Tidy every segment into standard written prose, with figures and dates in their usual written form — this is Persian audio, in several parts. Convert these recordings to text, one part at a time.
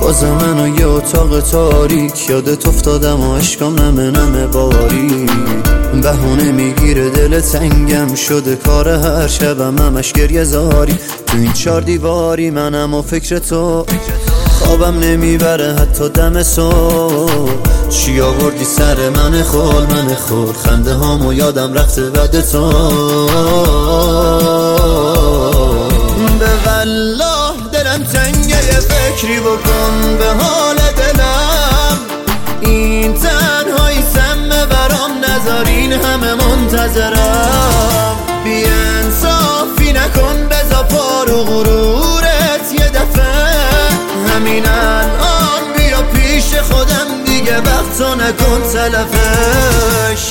بازم منو یه اتاق تاریک یادت افتادم و عشقام نمه باری. بهونه میگیره دل تنگم شده کار هر شبم همش گریه زاری. تو این 4 دیواری منم و فکر تو خوابم نمیبره حتی دم صبح. چی آوردی سر من خول خنده هامو یادم رفته بعد تو. به والله دلم تنگه یه فکری بکن به حال دلم. این تنهایی سمه برام نذارین همه منتظرم. بی انصافی نکن بزا پارو غرورت یه دفعه. همین الان بیا پیش خودم دیگه وقتو نکن تلفش.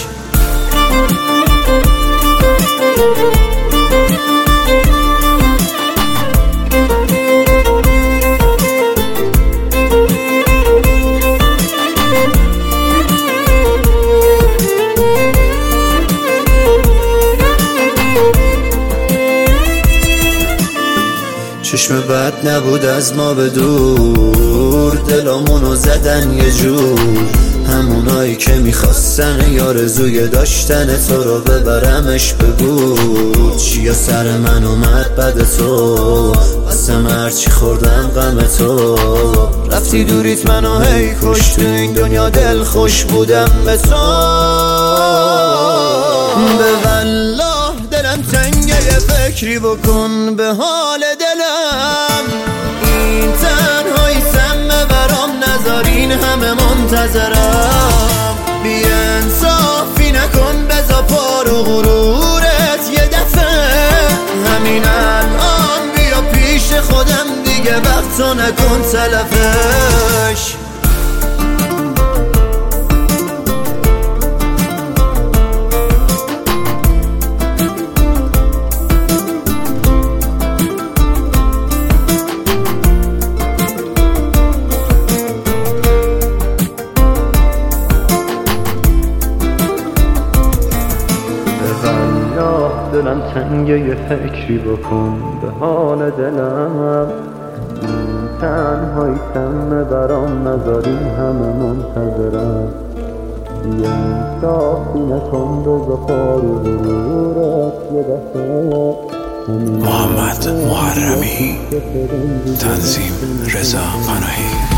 چشم بد نبود از ما به دور، دلامونو زدن یه جور. همونایی که میخواستن یارزوی داشتن تو رو ببرمش بگو. چیا سر من اومد بد تو واسم هرچی خوردم غم تو. رفتی دوریت منو هی کش تو این دنیا دل خوش بودم به تو. به والله دلم تنگه یه فکری بکن به حال دلم. این تنهایی سمه برام نذارین همه منتظرم. بی انصافی نکن بزا پارو غرورت یه دفعه. همین الان بیا پیش خودم دیگه وقتو نکن تلفش. دلم تنگه یه فکری بکن به حال دلم. این تنهایی سمه برام نذاری همه منتظرم. یه انصافی نکن بزا پارو غرورت یه دفعه. محمد محرمی، تنظیم رضا پناهی.